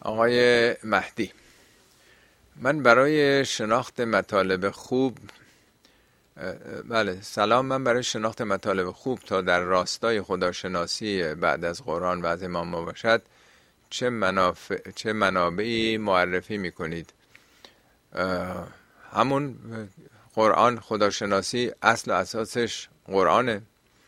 آقای مهدی، من برای شناخت مطالب خوب سلام. من برای شناخت مطالب خوب تا در راستای خداشناسی بعد از قرآن و از امام باشد چه منابعی معرفی میکنید؟ همون قرآن، خداشناسی اصل و اساسش قرآنه.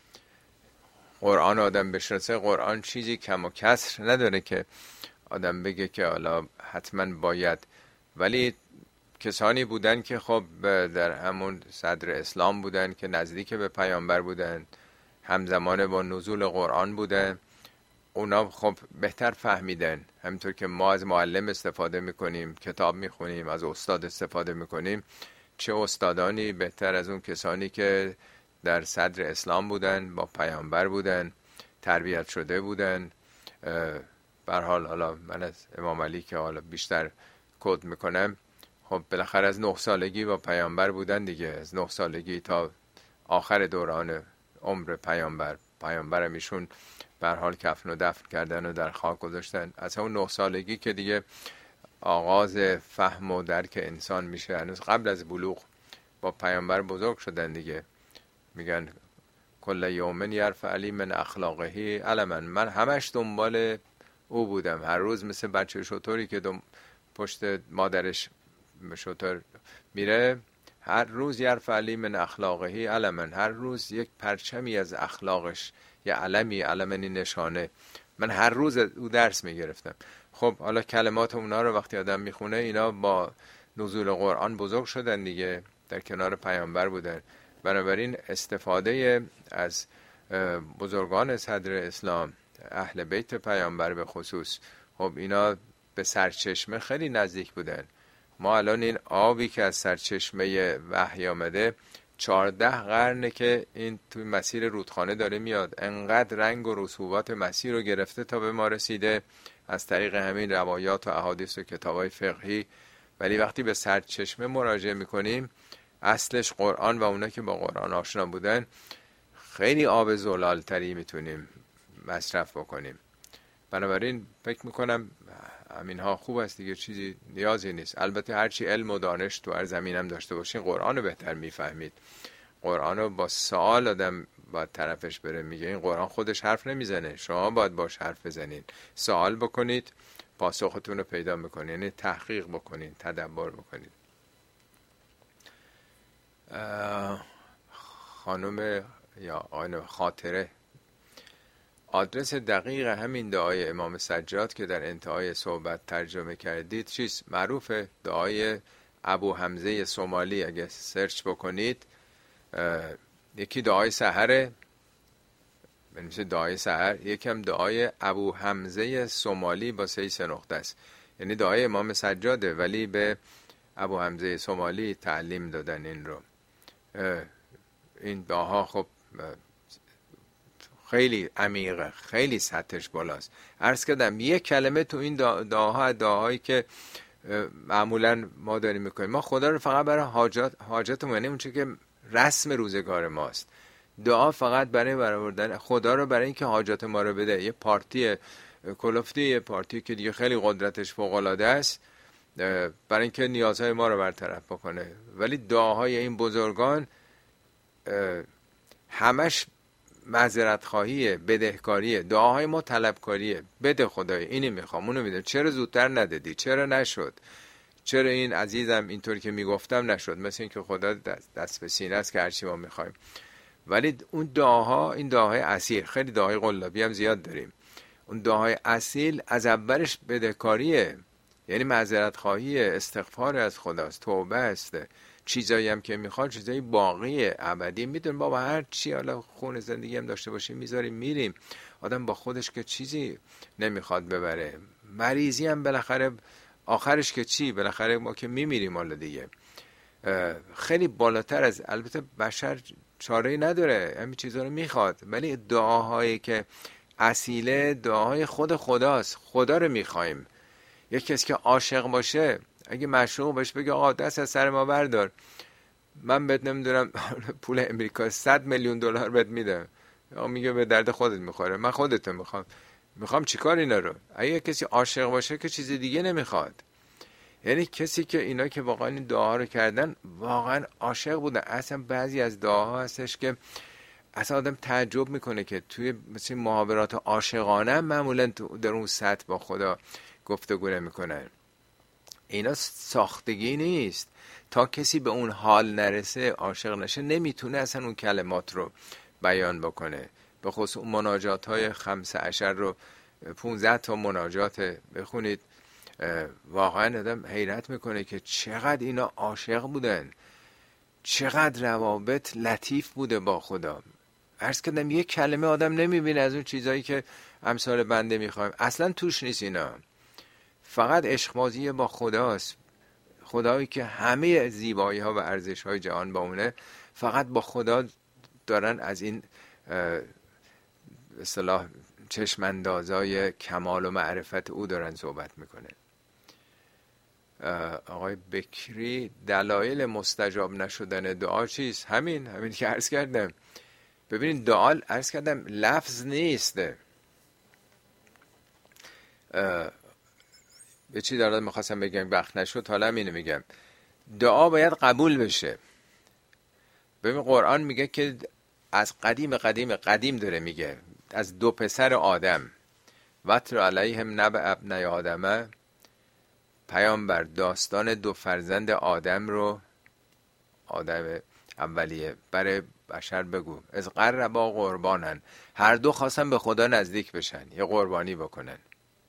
قرآن آدم بشناسه، قرآن چیزی کم و کسر نداره که آدم بگه که حالا حتما باید. ولی کسانی بودن که خب در همون صدر اسلام بودن که نزدیک به پیامبر بودن، همزمان با نزول قرآن بودن، اونا خب بهتر فهمیدن. همینطور که ما از معلم استفاده میکنیم، کتاب میخونیم، از استاد استفاده میکنیم، چه استادانی بهتر از اون کسانی که در صدر اسلام بودن، با پیامبر بودن، تربیت شده بودن. به هر حال حالا من از امام علی که حالا بیشتر کد میکنم، خب بالاخره از 9 سالگی با پیامبر بودن دیگه، از 9 سالگی تا آخر دوران عمر پیامبرم ایشون به هر حال کفن و دفن کردن و در خاک گذاشتن. از همون 9 سالگی که دیگه آغاز فهم و درک انسان میشه، هنوز قبل از بلوغ با پیامبر بزرگ شدن دیگه. میگن کل یومن یرفع علی من اخلاقه علما. من همش دنبال او بودم، هر روز مثل بچه شطوری که پشت مادرش شطور میره، هر روز یرفع علی من اخلاقه علما، هر روز یک پرچمی از اخلاقش، یه علمی، علمنی نشانه. من هر روز او درس میگرفتم. خب حالا کلمات اونا رو وقتی آدم میخونه، اینا با نزول قرآن بزرگ شدن دیگه، در کنار پیامبر بودن. بنابراین استفاده از بزرگان صدر اسلام، اهل بیت پیامبر به خصوص، خب اینا به سرچشمه خیلی نزدیک بودن. ما الان این آبی که از سرچشمه وحی آمده 14 قرنه که این توی مسیر رودخانه داره میاد، انقدر رنگ و رسوبات مسیر رو گرفته تا به ما رسیده از طریق همین روایات و احادیث و کتابای فقهی. ولی وقتی به سرچشمه مراجعه میکنیم، اصلش قرآن و اونا که با قرآن آشنا بودن، خیلی آب زلال تری میتونیم مصرف بکنیم. بنابراین فکر میکنم همینها خوب است دیگه، چیزی نیازی نیست. البته هرچی علم و دانش تو هر زمینم داشته باشین، قرآن رو بهتر میفهمید. قرآن رو با سوال آدم باید طرفش بره. میگه این قرآن خودش حرف نمیزنه، شما باید باش حرف بزنین، سوال بکنید، پاسختون رو پیدا میکنید، یعنی تحقیق بکنید، تدبر بکنید. خانم یا آقای خاطره، آدرس دقیق همین دعای امام سجاد که در انتهای صحبت ترجمه کردید چیست؟ معروفه، دعای ابو حمزه سومالی. اگه سرچ بکنید، یکی دعای سحره، بنویسید دعای سحر، یکم دعای ابو حمزه سومالی با 3 نقطه است. یعنی دعای امام سجاده، ولی به ابو حمزه سومالی تعلیم دادن این رو. این دعاها خب خیلی عمیقه، خیلی سطحش بالاست. عرض کردم یک کلمه تو این دعاهایی که معمولا ما داریم میکنیم، ما خدا رو فقط برای حاجاتمون، یعنی اون چیزی که رسم روزگار ماست. دعا فقط برای برآوردن خدا رو، برای اینکه حاجات ما رو بده. یه پارتی کلفتی، یه پارتی که دیگه خیلی قدرتش فوق العاده است، برای اینکه نیازهای ما رو برطرف بکنه. ولی دعاهای این بزرگان همش معذرت خواهیه، بدهکاریه. دعاهای ما طلبکاریه، بده خدای، اینی میخوام، اونو میده، چرا زودتر ندادی، چرا نشد، چرا این عزیزم اینطور که میگفتم نشد. مثل این که خدا دست به سینه است که هرچی ما میخوایم. ولی اون دعاها، این دعاهای اصیل، خیلی دعاهای قلابی هم زیاد داریم، اون دعاهای اصیل از اولش بدهکاریه، یعنی معذرت خواهیه، استغفار از خداست، توبه است. چیزایی هم که میخواد چیزایی باقیه، ابدی. میدون بابا هر چی حالا خون زندگی هم داشته باشیم میذاریم میریم. آدم با خودش که چیزی نمیخواد ببره، مریضی هم بالاخره آخرش که چی، بالاخره ما که میمیریم حالا دیگه. خیلی بالاتر از، البته بشر چاره‌ای نداره، همین چیزا رو میخواد، ولی دعاهایی که اصیله دعاهای خود خداست. خدا رو میخوایم. یک کسی که عاشق باشه، اگه معشوق بهش بگه آقا دست از سر ما بردار، من بهت نمیدونم پول امریکا $100 میلیون بهت میدم، میگه به درد خودت میخوره، من خودت میخوام. میخوام چیکار اینا رو؟ اگه کسی عاشق باشه که چیز دیگه نمیخواد. یعنی کسی که اینا که واقعا این دعاها رو کردن واقعا عاشق بودن. اصلا بعضی از دعاها هستش که اصلا آدم تعجب میکنه که توی مثل محاورات عاشقانه هم معمولا در اون سطح با خدا گفتگو نمیکنن. اینا ساختگی نیست. تا کسی به اون حال نرسه، عاشق نشه، نمیتونه اصلا اون کلمات رو بیان بکنه. به خصوص مناجات های 15 رو 15 تا مناجات بخونید، واقعا آدم حیرت میکنه که چقدر اینا عاشق بودن، چقدر روابط لطیف بوده با خدا. عرض کردم یک کلمه آدم نمیبینه از اون چیزایی که امثال بنده میخوایم، اصلا توش نیست اینا. فقط عشقبازی با خداست. خدایی که همه زیبایی ها و ارزش های جهان با اونه، فقط با خدا دارن از این اصطلاح چشماندازای کمال و معرفت او دارن صحبت میکنه. آقای بکری دلایل مستجاب نشدن دعا چیست؟ همین که عرض کردم. ببینید دعا، عرض کردم، لفظ نیست. به چی دارم میخواستم بگم وقت نشد، حالا اینو میگم. دعا باید قبول بشه. ببین قرآن میگه که از قدیم داره میگه، از 2 پسر آدم، واتر علیهم نبأ ابنی آدم، پیامبر داستان 2 فرزند آدم رو، آدم اولیه، برای بشر بگو. از قربا قربانن، هر دو خواستن به خدا نزدیک بشن، یه قربانی بکنن.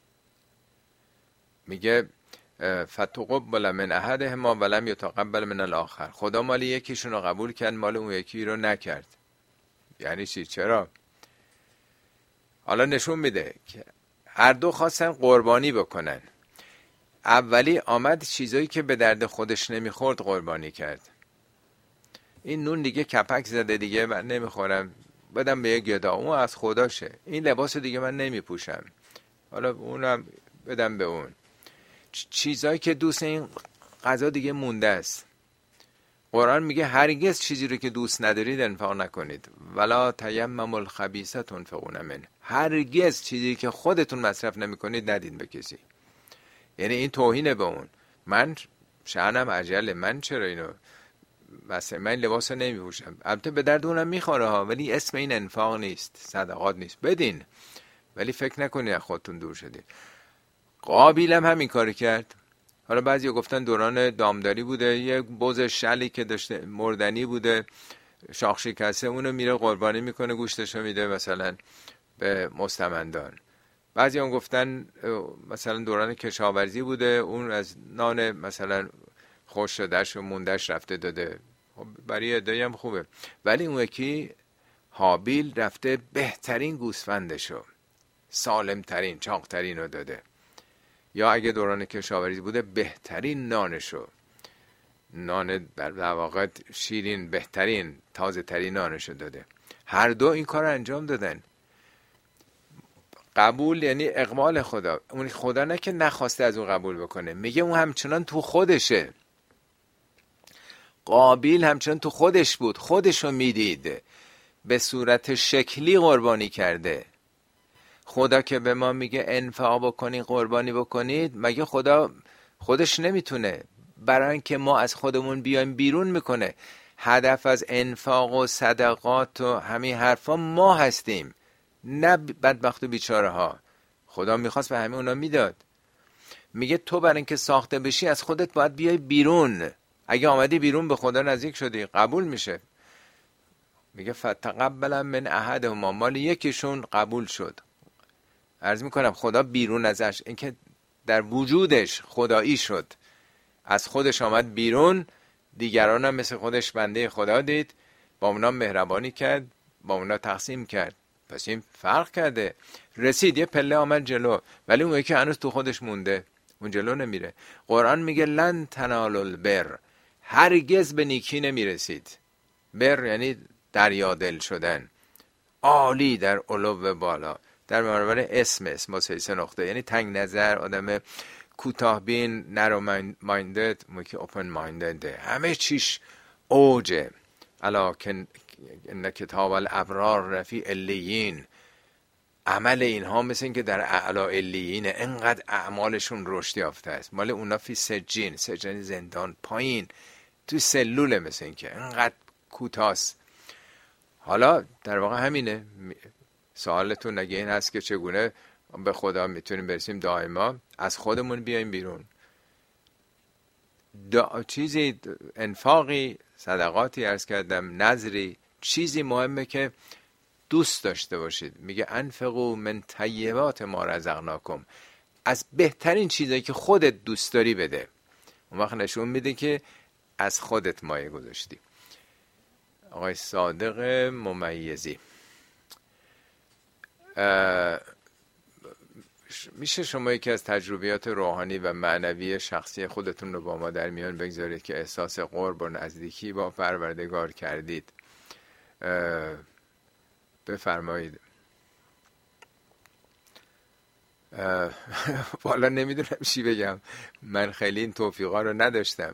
میگه فتقبل من احدهما ولم یتقبل من الاخر. خدا مال یکیشون رو قبول کرد، مال اون یکی رو نکرد. یعنی چی؟ چرا؟ حالا نشون میده که هر دو خواستن قربانی بکنن. اولی آمد چیزایی که به درد خودش نمیخورد قربانی کرد. این نون دیگه کپک زده، دیگه من نمیخورم، بدم به یه گدا، اون از خداشه. این لباس دیگه من نمیپوشم، حالا اونم بدم به اون. چیزایی که دوست این غذا دیگه مونده است. قرآن میگه هرگز چیزی رو که دوست ندارید انفاق نکنید. ولا تیمموا الخبیث تنفقون منه. هرگز چیزی که خودتون مصرف نمیکنید ندید به کسی. یعنی این توهینه به اون. من شأنم عجله، من چرا اینو مثلا من لباسو نمیپوشم. البته به درد اونم میخوره ها، ولی اسم این انفاق نیست، صدقات نیست. بدین، ولی فکر نکنید از خودتون دور شدید. قابیل هم همین کار کرد. حالا بعضی گفتن دوران دامداری بوده، یه بز شلی که داشته مردنی بوده، شاخ شکسته، اونو میره قربانی میکنه، گوشتشو میده مثلا به مستمندان. بعضی هم گفتن مثلا دوران کشاورزی بوده، اون از نان مثلا خوش شدهش و موندهش رفته داده. برای عده‌ای هم خوبه. ولی اون یکی هابیل رفته بهترین گوسفندشو، سالمترین، چاقترین رو داده. یا اگه دوران کشاورزی بوده بهترین نانشو، نان در واقع شیرین، بهترین، تازه ترین نانشو داده. هر دو این کار انجام دادن. قبول یعنی اقبال خدا. اون خدا نه که نخواسته از اون قبول بکنه، میگه اون همچنان تو خودشه. قابیل همچنان تو خودش بود، خودشو میدید، به صورت شکلی قربانی کرده. خدا که به ما میگه انفاق بکنید، قربانی بکنید، مگه خدا خودش نمیتونه؟ برای اینکه ما از خودمون بیایم بیرون میکنه. هدف از انفاق و صدقات و همین حرفا ما هستیم، نه بدبخت و بیچاره ها. خدا میخواست به همه اونا میداد. میگه تو برای اینکه ساخته بشی از خودت باید بیای بیرون. اگه آمدی بیرون به خدا نزدیک شدی، قبول میشه. میگه فتقبل من احدهما، مال یکیشون قبول شد. عرض میکنم خدا بیرون ازش، اینکه در وجودش خدایی شد، از خودش آمد بیرون، دیگران هم مثل خودش بنده خدا دید، با اونا مهربانی کرد، با اونا تقسیم کرد. پس این فرق کرده. رسید یه پله آمد جلو، ولی اون یکی هنوز تو خودش مونده، اون جلو نمیره. قرآن میگه لن تنالوا البر، هرگز به نیکی نمیرسید. بر یعنی دریا دل شدن، عالی در علو بالا، در برابر اسم با 3 نقطه، یعنی تنگ نظر، آدم کوتاه بین، نرو مایندد، موکی اوپن مایندد، همه چیش اوجه. الا ان کتاب الابرار رفی علیین، عمل اینها مثل این که در اعلی علیین انقدر اعمالشون رشد یافته است، مال اونا فی سجین زندان پایین توی سلوله، مثل این که انقدر کوتاست. حالا در واقع همینه. سوالتون اگه این هست که چگونه به خدا میتونیم برسیم، دائما از خودمون بیایم بیرون. چیزی انفاقی، صدقاتی عرض کردم، نظری، چیزی مهمه که دوست داشته باشید. میگه انفقوا من طیبات ما رزقناکم، از بهترین چیزایی که خودت دوست داری بده. اون وقت نشون میده که از خودت مایه گذاشتی. آقای صادق ممیزی، میشه شما یکی از تجربیات روحانی و معنوی شخصی خودتون رو با ما در میان بگذارید که احساس قرب و نزدیکی با پروردگار کردید؟ بفرمایید. والا نمیدونم چی بگم، من خیلی این توفیقا رو نداشتم،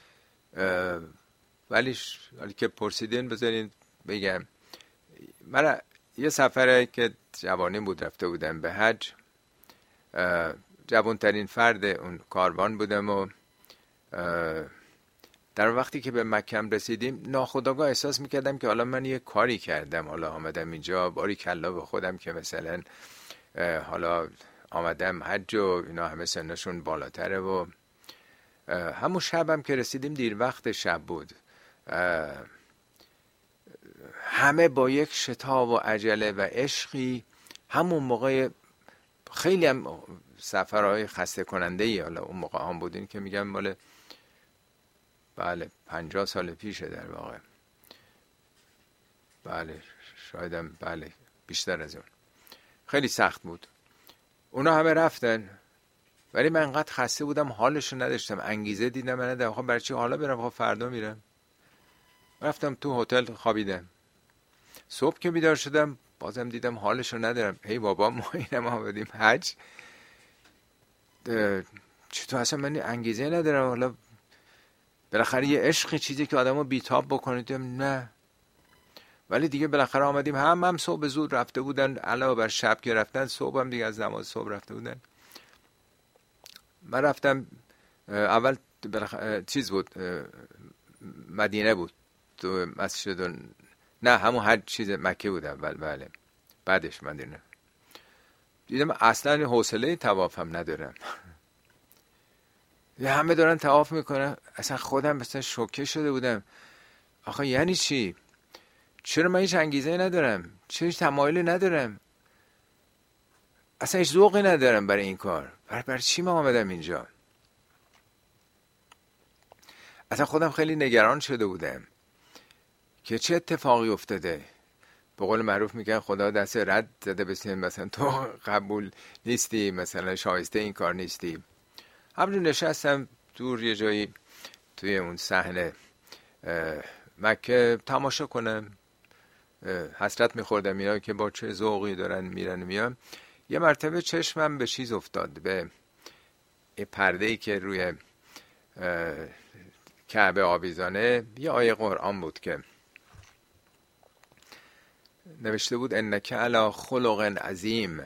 ولی که پرسیدین بذارین بگم. من یه سفره که جوانی بود رفته بودم به حج، جوانترین فرد اون کاروان بودم و در وقتی که به مکه رسیدیم ناخودآگاه احساس میکردم که حالا من یه کاری کردم، حالا آمدم اینجا باری کلا به خودم که مثلا حالا آمدم حج و اینا همه سنشون بالاتره. و همون شبم که رسیدیم دیر وقت شب بود، همه با یک شتاب و عجله و عشقی، همون موقع خیلی هم سفرهای خسته کننده ای، حالا اون موقع هم بودین که میگم مال بله 50 سال پیشه در واقع، بله شایدم بله بیشتر از اون، خیلی سخت بود. اونا همه رفتن ولی من انقدر خسته بودم حالشو نداشتم، انگیزه دیدم من نداشتم. خب برای چی حالا برم؟ خب فردا میرم. رفتم تو هتل خوابیدم. صبح که بیدار شدم بازم دیدم حالشو ندارم. هی بابا ما اینم آمدیم حج، چطور اصلا من انگیزه ندارم، حالا بالاخره یه عشقی چیزی که آدمو بیتاب بکنه. دیدم نه، ولی دیگه بالاخره آمدیم. هم صبح زود رفته بودن، علاوه بر شب که رفتن صبح هم دیگه از نماز صبح رفته بودن. من رفتم اول چیز بود، مدینه بود تو مسجد، نه همون حج چیز مکه بود اول، بله بعدش مدینه. دیدم اصلا حوصله طواف هم ندارم. همه دارن طواف میکنن، اصلا خودم مثلا شوکه شده بودم. آخه یعنی چی؟ چرا من هیچ انگیزه ندارم؟ چرا هیچ تمایلی ندارم؟ اصلا هیچ ذوقی ندارم برای این کار. برای چی من آمدم اینجا؟ اصلا خودم خیلی نگران شده بودم که چه اتفاقی افتاده. به قول معروف میگن خدا دست رد زده بسیم، مثلا تو قبول نیستی، مثلا شایسته این کار نیستی. همونجور نشستم دور یه جایی توی اون صحنه مکه تماشا کنم، حسرت میخوردم اینا که با چه ذوقی دارن میرن میان. یه مرتبه چشمم به چیز افتاد، به یه پرده‌ای که روی کعبه آویزانه، یه آیه قرآن بود که نوشته بود انک علی خلق عظیم،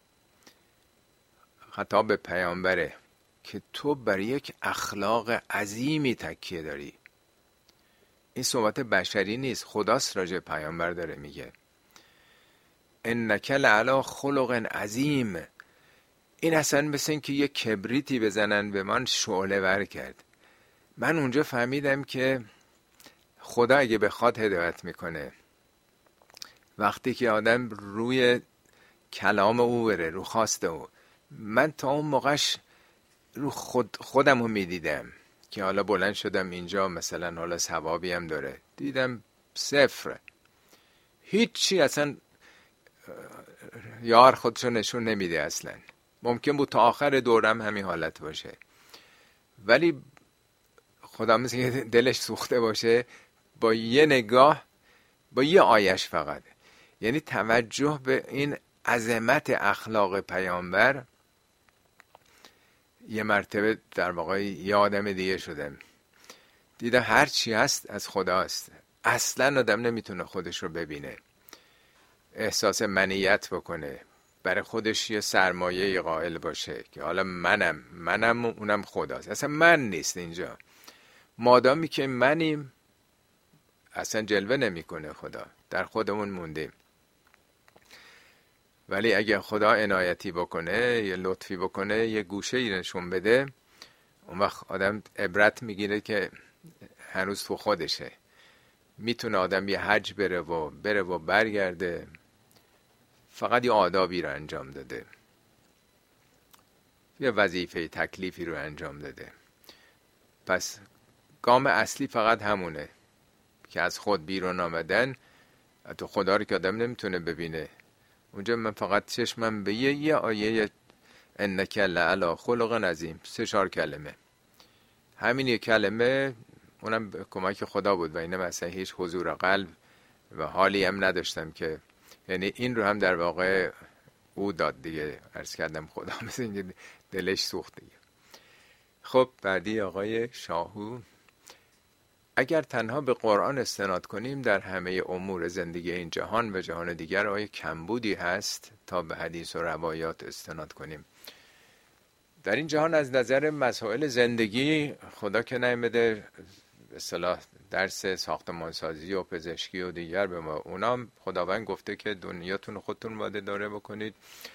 خطاب به پیامبره که تو بر یک اخلاق عظیمی تکیه داری. این صحبت بشری نیست، خداست راجع پیامبر داره میگه انک علی خلق عظیم. این اصلا مثل این که یک کبریتی بزنن به من شعله ور کرد. من اونجا فهمیدم که خدا اگه بخواد هدایت میکنه، وقتی که آدم روی کلام او بره، رو خواست او. من تا اون موقعش رو خودم رو میدیدم که حالا بلند شدم اینجا مثلا حالا ثوابی هم داره، دیدم صفر، هیچی، اصلا یار خودشو نشون نمیده. اصلا ممکن بود تا آخر دورم همین حالت باشه، ولی خدا مثل که دلش سوخته باشه با یه نگاه، با یه آیش فقط، یعنی توجه به این عظمت اخلاق پیامبر، یه مرتبه در واقع یه آدم دیگه شدم. دیدم هر چی هست از خداست. اصلا آدم نمیتونه خودش رو ببینه، احساس منیت بکنه، برای خودش یه سرمایه قائل باشه که حالا منم و اونم خداست. اصلا من نیست اینجا. مادامی که منیم اصلا جلوه نمیکنه خدا، در خودمون موندیم. ولی اگه خدا عنایتی بکنه، یه لطفی بکنه، یه گوشه ای نشون بده، اون وقت آدم عبرت میگیره که هنوز تو خودشه. میتونه آدم یه حج بره و برگرده، فقط یه آدابی رو انجام داده، یه وظیفه تکلیفی رو انجام داده. پس گام اصلی فقط همونه که از خود بیرون آمدن. تو خدا رو که آدم نمیتونه ببینه. اونجا من فقط چشمم به یه آیه انک لعلی خلق عظیم، 3-4 کلمه، همین یه کلمه، اونم به کمک خدا بود و اینه مثلا هیچ حضور قلب و حالی هم نداشتم که، یعنی این رو هم در واقع او داد دیگه. عرض کردم خدا مثل اینکه دلش سوخت دیگه. خب بعدی آقای شاهو: اگر تنها به قرآن استناد کنیم در همه امور زندگی این جهان و جهان دیگر، آیا کمبودی هست تا به حدیث و روایات استناد کنیم؟ در این جهان از نظر مسائل زندگی خدا که نیامده به اصطلاح درس ساختمانسازی و پزشکی و دیگر به ما. اونام خداوند گفته که دنیاتون خودتون باید داره بکنید،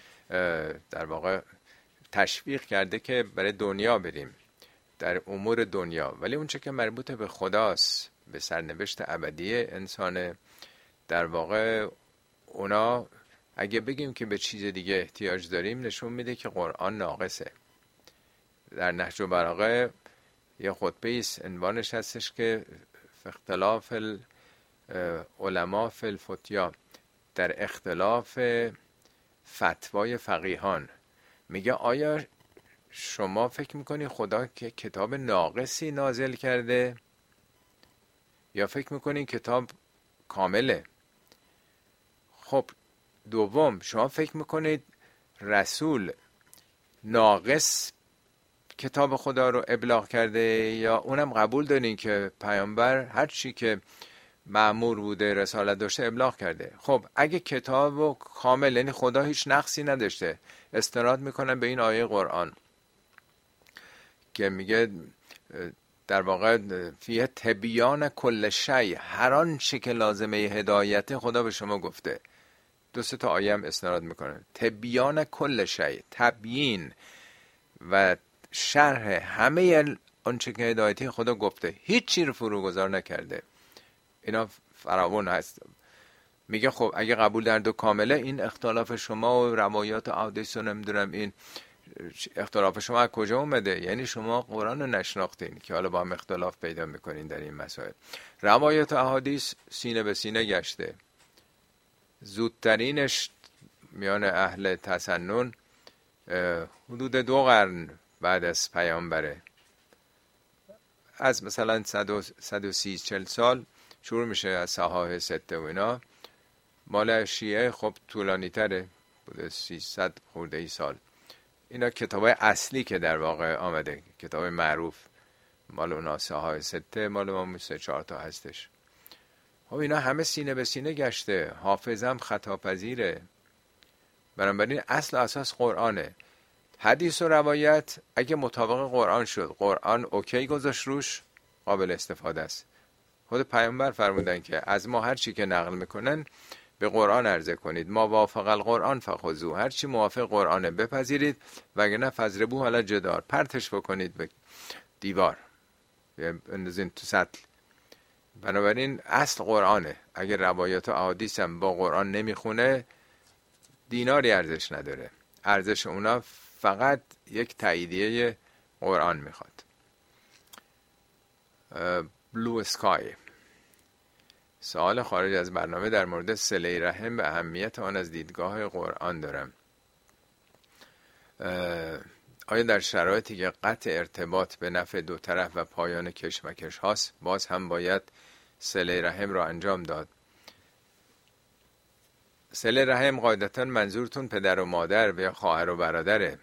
در واقع تشویق کرده که برای دنیا بریم، در امور دنیا. ولی اون چه که مربوط به خداست، به سرنوشت ابدی انسانه، در واقع اونا اگه بگیم که به چیز دیگه احتیاج داریم، نشون میده که قرآن ناقصه. در نهج البلاغه یه خطبه ایست عنوانش هستش که اختلاف العلماء فی الفتیا، در اختلاف فتوای فقیهان. میگه آیا شما فکر میکنی خدا که کتاب ناقصی نازل کرده یا فکر میکنی کتاب کامله؟ خب دوم، شما فکر میکنید رسول ناقص کتاب خدا رو ابلاغ کرده یا اونم قبول دارین که پیامبر هر چی که مأمور بوده رسالت داشته ابلاغ کرده؟ خب اگه کتاب و کامل، یعنی خدا هیچ نقصی نداشته، استناد میکنن به این آیه قرآن که میگه در واقع فیه تبیان کل شیء، هر آن چی که لازمه هدایت خدا به شما گفته. 2-3 تا آیه هم استناد میکنه. تبیان کل شیء، تبیین و شرح همه آنچه که هدایتی خدا گفته، هیچ چی رو فروگذار نکرده. اینا فراوان هست. میگه خب اگه قبول در دو کامله، این اختلاف شما و روایات احادیث رو نمیدونم، این اختلاف شما از کجا اومده؟ یعنی شما قرآن رو نشناختین که حالا با هم اختلاف پیدا میکنین در این مسائل. روایات احادیث سینه به سینه گشته. زودترینش میان اهل تسنن حدود 2 قرن بعد از پیامبره، از مثلا 130-140 سال شروع میشه از صحاح 6 و اینا. مال شیعه خب طولانی تره، بوده 300 خورده ای سال. اینا کتابای اصلی که در واقع آمده، کتاب معروف مال اونا صحاح 6، مال ما 3-4 تا هستش. خب اینا همه سینه به سینه گشته، حافظم خطاپذیره. بنابراین اصل و اساس قرآنه. حدیث و روایت اگه مطابق قرآن شد، قرآن اوکی گذاشت روش، قابل استفاده است. خود پیامبر فرمودن که از ما هر چی که نقل میکنن به قرآن عرضه کنید، ما وافق القرآن فخذوه، هر چی موافق قرآنه بپذیرید، وگرنه فضربوه علی الجدار، پرتش بکنید به دیوار، بندازین تو سطل. بنابراین اصل قرآنه. اگر روایات و احادیث هم با قرآن نمیخونه، دیناری ارزش نداره. ارزش اونا فقط یک تاییدیه قرآن میخواد. بلو اسکای: سوال خارج از برنامه در مورد صله رحم و اهمیت آن از دیدگاه قرآن دارم. آیا در شرایطی که قطع ارتباط به نفع دو طرف و پایان کشمکش هاست، باز هم باید صله رحم را انجام داد؟ صله رحم قاعدتا منظورتون پدر و مادر و یا خواهر و برادره.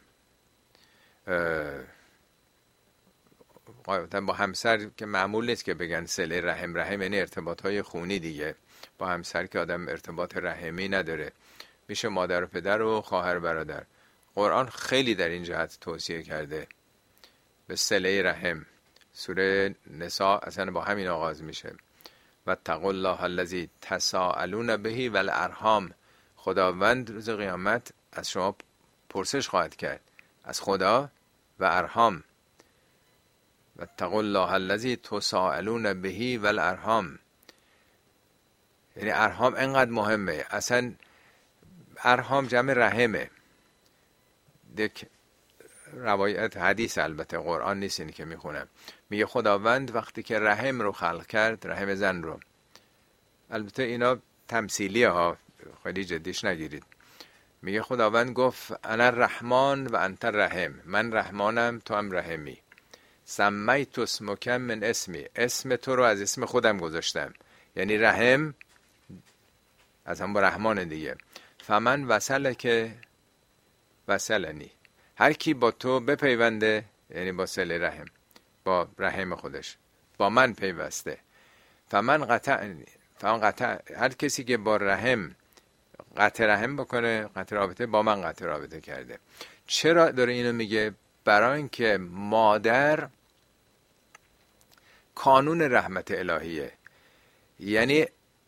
قاعدتا با همسر که معمول نیست که بگن صله رحم یعنی ارتباط های خونی دیگه. با همسر که آدم ارتباط رحمی نداره. میشه مادر و پدر و خواهر برادر. قرآن خیلی در این جهت توصیه کرده به صله رحم. سوره نساء اصلا با همین آغاز میشه، واتقوا الله الذی تساءلون به والارحام. خداوند روز قیامت از شما پرسش خواهد کرد، از خدا و ارحام. واتقوا الله الذی تساءلون به والارحام، یعنی ارحام انقدر مهمه. اصلا ارحام جمع رحمه. یک روایت حدیث، البته قرآن نیست اینی که میخونم، میگه خداوند وقتی که رحم رو خلق کرد، رحم زن رو، البته اینا تمثیلیه ها، خیلی جدیش نگیرید، میگه خداوند گفت انا الرحمن و انت الرحم، من رحمانم تو هم رحمی. سمیت اسمک من اسمی، اسم تو رو از اسم خودم گذاشتم، یعنی رحم از هم با رحمان دیگه. فمن وصلک وصلنی، هر کی با تو بپیونده، یعنی با صله رحم، با رحم خودش با من پیوسته. فمن قطع، هر کسی که با رحم قطع رحم بکنه، قطع رابطه، با من قطع رابطه کرده. چرا داره اینو میگه؟ برای اینکه مادر کانون رحمت الهیه، یعنی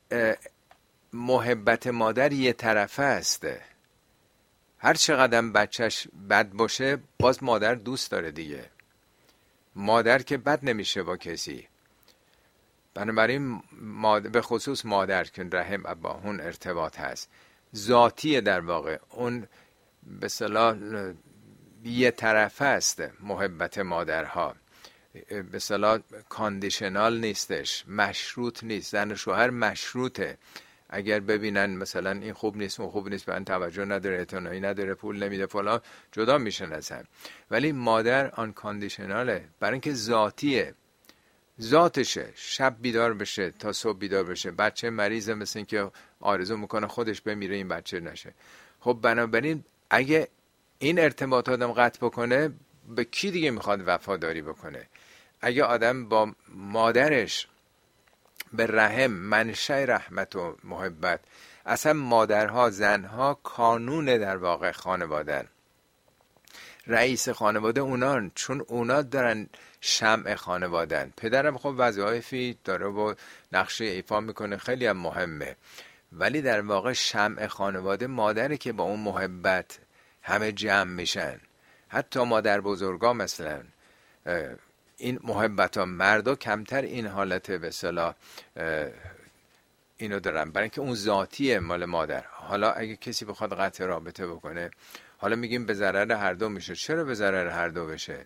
محبت مادر یه طرفه است. هر چقدر بچهش بد باشه باز مادر دوست داره دیگه. مادر که بد نمیشه با کسی. بنابراین به خصوص مادر که رحم با اون ارتباط هست، ذاتیه در واقع، اون به اصطلاح یه طرفه است. محبت مادرها به اصطلاح کاندیشنال نیستش، مشروط نیست. زن و شوهر مشروطه، اگر ببینن مثلا این خوب نیست اون خوب نیست، به من توجه نداره، اعتنایی نداره، پول نمیده فلان، جدا میشن از هم. ولی مادر آن کاندیشناله، برای اینکه ذاتیه، ذاتشه. شب بیدار بشه تا صبح بیدار بشه. بچه مریضه، مثل این که آرزو میکنه خودش بمیره این بچه نشه. خب بنابراین اگه این ارتباط آدم قطع بکنه، به کی دیگه میخواد وفاداری بکنه؟ اگه آدم با مادرش به رحم، منشأ رحمت و محبت، اصلا مادرها، زنها کانون در واقع خانوادن، رئیس خانواده اونان، چون اونا دارن شمع خانوادن. پدرم خب وظایفی داره و نقشه ایفا میکنه، خیلی هم مهمه، ولی در واقع شمع خانواده مادره که با اون محبت همه جمع میشن. حتی مادر بزرگا مثلا این محبت ها، مردا کمتر این حالت به اصطلاح اینو دارن، برای اینکه اون ذاتیه مال مادر. حالا اگه کسی بخواد قطع رابطه بکنه، حالا میگیم به ضرر هر دو میشه. چرا به ضرر هر دو بشه؟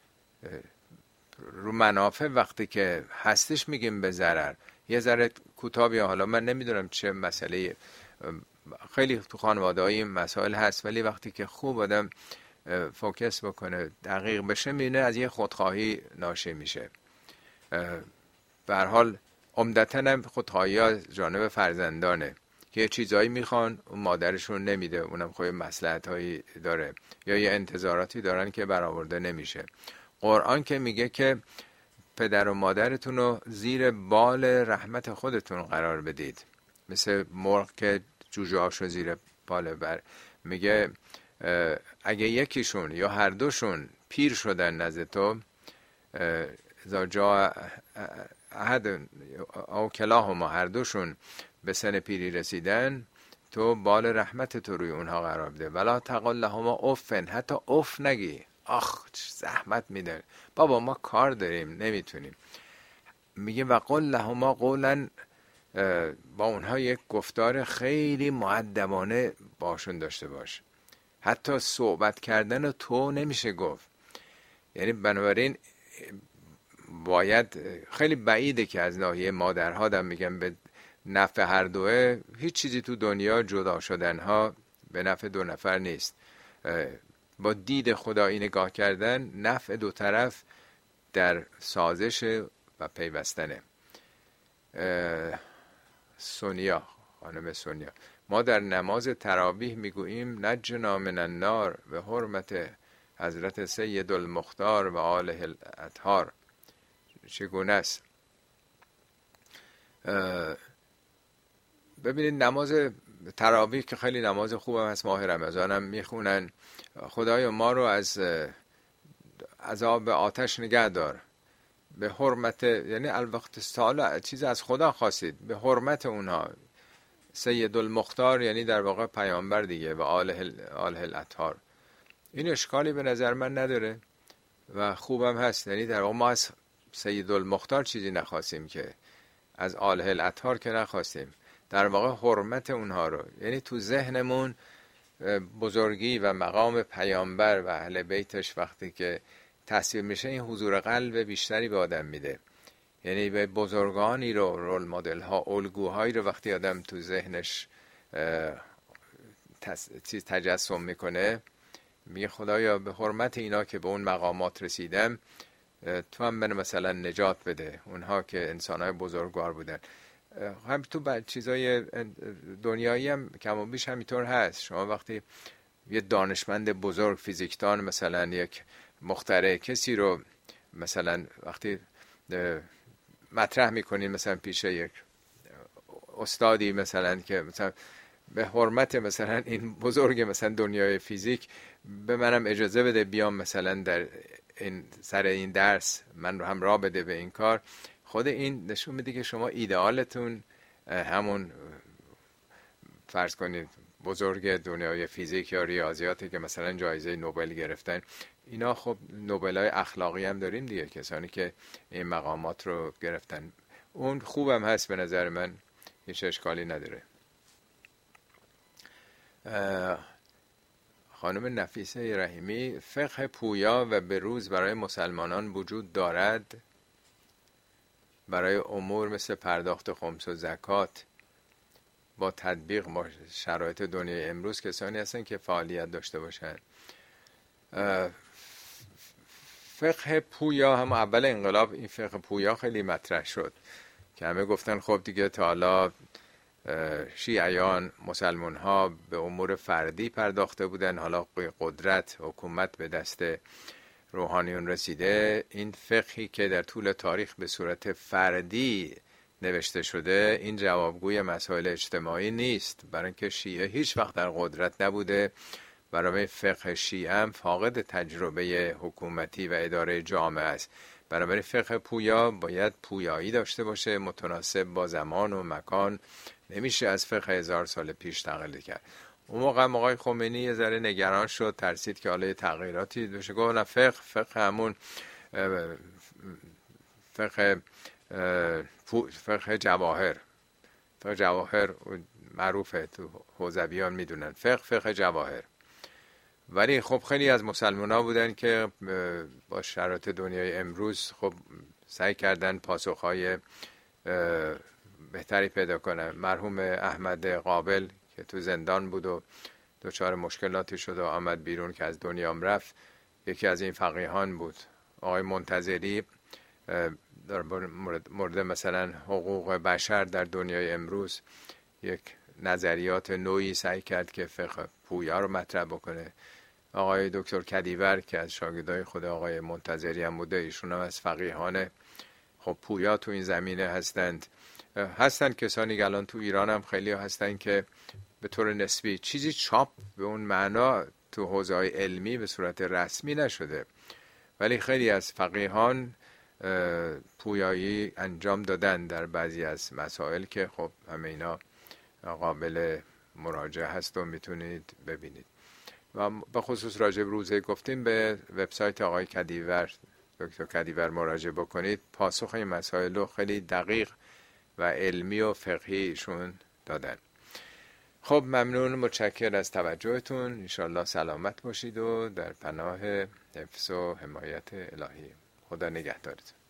رو منافع وقتی که هستش میگیم به ضرر. یه ذره کوتاه، حالا من نمیدونم چه مسئله، خیلی تو خانواده های مسائل هست، ولی وقتی که خوب آدم فوکس بکنه، دقیق بشه، میبینه از یه خودخواهی ناشی میشه. به هر حال عمدتاً هم خودخواهی ها جانب فرزندانه که یه چیزایی میخوان اون مادرشون نمیده، اونم خود مصلحت هایی داره یا یه انتظاراتی دارن که برآورده نمیشه. قرآن که میگه که پدر و مادرتون رو زیر بال رحمت خودتون قرار بدید، مثل مرغ که جوجه هاشو زیر بال بر، میگه اگه یکیشون یا هر دوشون پیر شدن نزد تو، جا احد او کلاهما، هر دوشون به سن پیری رسیدن، تو بال رحمت تو روی اونها قرار بده. ولا تقل لهما افن، حتی اف نگی، آخ زحمت میده بابا ما کار داریم نمیتونیم. میگه و قل لهما قولا، با اونها یک گفتار خیلی مؤدبانه باشون داشته باش. حتی صحبت کردن رو تو نمیشه گفت. یعنی بنابراین باید، خیلی بعیده که از ناحیه مادرها دم میگم به نفع هر دوه، هیچ چیزی تو دنیا جدا شدنها به نفع دو نفر نیست. با دید خدایی نگاه کردن، نفع دو طرف در سازش و پیوستنه. سونیا، خانم سونیا، ما در نماز تراویح میگوییم نجنا من النار به حرمت حضرت سید المختار و آله الاطهار. چگونه است؟ ببینید نماز تراویح که خیلی نماز خوبم هست، ماه رمضان هم میخونن خدایا ما رو از عذاب آتش نگه دار به حرمت، یعنی الوقت سال چیز از خدا خواستید به حرمت اونها. سید المختار یعنی در واقع پیامبر دیگه و آله الاطهار. این اشکالی به نظر من نداره و خوبم هست. یعنی در واقع ما از سید المختار چیزی نخواستیم که، از آله الاطهار که نخواستیم، در واقع حرمت اونها رو، یعنی تو ذهنمون بزرگی و مقام پیامبر و اهل بیتش وقتی که تصویر میشه این حضور قلب بیشتری به آدم میده. یعنی به بزرگانی رو، رول مدل ها، الگوهایی رو وقتی آدم تو ذهنش تجسم میکنه، میگه خدایا به حرمت اینا که به اون مقامات رسیدم تو هم من مثلا نجات بده، اونها که انسانهای بزرگوار بودن. هم تو چیزای دنیایی هم کم و بیش همینطور هست. شما وقتی یه دانشمند بزرگ، فیزیکدان مثلا، یک مخترع کسی رو مثلا وقتی مطرح میکنین مثلا پیش یک استادی مثلا که مثلا به حرمت مثلا این بزرگ مثلا دنیای فیزیک به منم اجازه بده بیام مثلا در این سر این درس من رو هم راه بده به این کار، خود این نشون میده که شما ایدئالتون همون فرض کنید بزرگ دنیای فیزیک یا ریاضیاتی که مثلا جایزه نوبل گرفتن. اینا خب نوبلای اخلاقی هم داریم دیگه، کسانی که این مقامات رو گرفتن. اون خوبم هست به نظر من، هیچ اشکالی نداره. خانم نفیسه رحیمی، فقه پویا و بروز برای مسلمانان وجود دارد؟ برای امور مثل پرداخت خمس و زکات با تطبیق شرایط دنیای امروز کسانی هستن که فعالیت داشته باشن. فقه پویا هم اول انقلاب این فقه پویا خیلی مطرح شد که همه گفتن خب دیگه تا حالا شیعیان مسلمان ها به امور فردی پرداخته بودن، حالا قدرت حکومت به دست روحانیون رسیده، این فقهی که در طول تاریخ به صورت فردی نوشته شده این جوابگوی مسائل اجتماعی نیست، برای اینکه شیعه هیچ وقت در قدرت نبوده. برای فقه شیعه هم فاقد تجربه حکومتی و اداره جامعه است. برای فقه پویا باید پویایی داشته باشه، متناسب با زمان و مکان، نمیشه از فقه 1000 سال پیش تقلید کرد. اون موقع آقای خمینی یه ذره نگران شد، ترسید که حالا تغییراتی بشه، گفت نه فقه همون فقه جواهر، فقه جواهر معروفه تو حوزویان میدونن، فقه جواهر. ولی خب خیلی از مسلمان ها بودن که با شرایط دنیای امروز خب سعی کردن پاسخهای بهتری پیدا کنن. مرحوم احمد قابل که تو زندان بود و دچار مشکلاتی شد و آمد بیرون که از دنیام رفت، یکی از این فقیهان بود. آقای منتظری در مورد مثلا حقوق بشر در دنیای امروز یک نظریات نوعی سعی کرد که فقه پویا رو مطرح بکنه. آقای دکتر کدیور که از شاگردای خود آقای منتظری هم بوده، ایشون هم از فقیهان خب پویا تو این زمینه هستند کسانی که الان تو ایران هم خیلی هستند که به طور نسبی چیزی چاپ به اون معنا تو حوزه‌های علمی به صورت رسمی نشده، ولی خیلی از فقیهان پویایی انجام دادن در بعضی از مسائل که خب همه اینا قابل مراجعه هست و میتونید ببینید. و به خصوص راجع به روزه گفتیم به وبسایت آقای کدیور، دکتر کدیور مراجعه بکنید، پاسخ این مسائل رو خیلی دقیق و علمی و فقهیشون دادن. خب ممنون، متشکر از توجهتون. انشالله سلامت باشید و در پناه حفظ و حمایت الهی. خدا نگهدارتون.